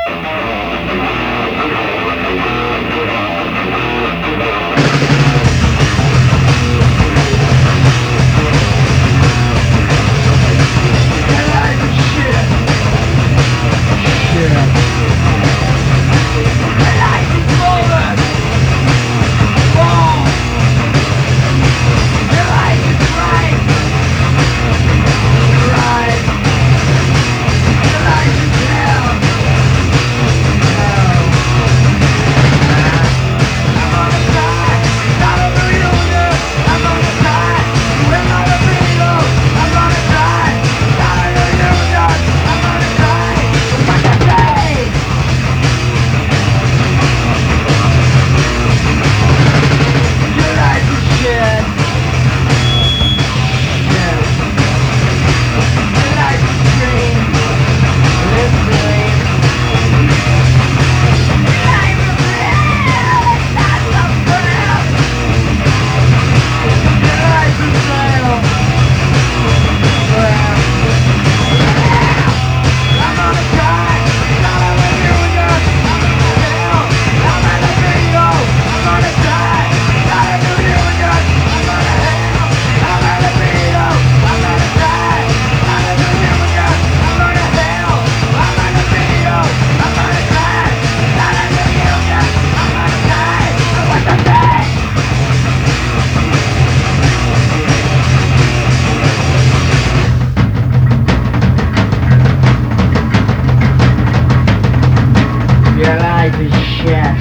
Your life is shit.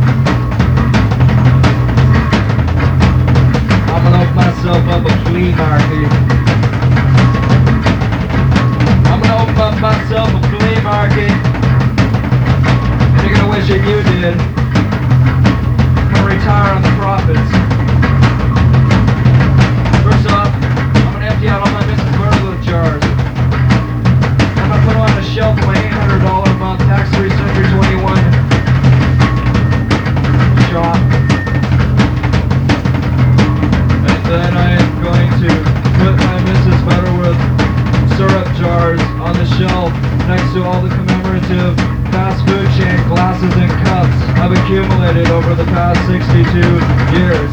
I'm gonna open myself up a flea market. I'm gonna open up myself a flea market. And you're gonna wish that you did. I'm gonna retire on the profits. First off, I'm gonna empty out all my Mrs. Burglar jars. I'm gonna put them on the shelf of my $800 a month tax-free Century 21 shop. And then I am going to put my Mrs. Butterworth syrup jars on the shelf next to all the commemorative fast food chain glasses and cups I've accumulated over the past 62 years.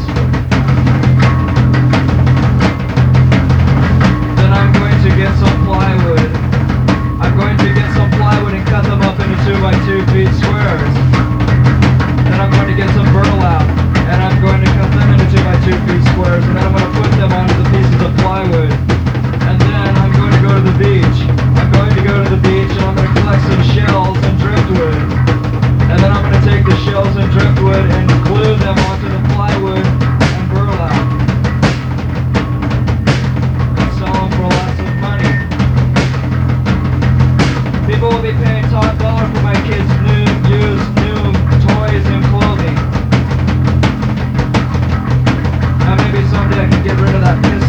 Then I'm going to get some plywood. I'm going to get some plywood and cut them up into 2 by 2 feet squares. Then I'm going to get some burlap and I'm going to cut them into 2 by 2 feet squares, and then I'm going to put them onto the pieces of plywood. And then I'm going to go to the beach. I'm going to go to the beach and I'm going to collect some shells and driftwood. And then I'm going to take the shells and driftwood and glue them onto the plywood and burlap. And sell them for lots of money. People will be paying top dollar for my kids' used toys and clothing. Now maybe someday I can get rid of that piss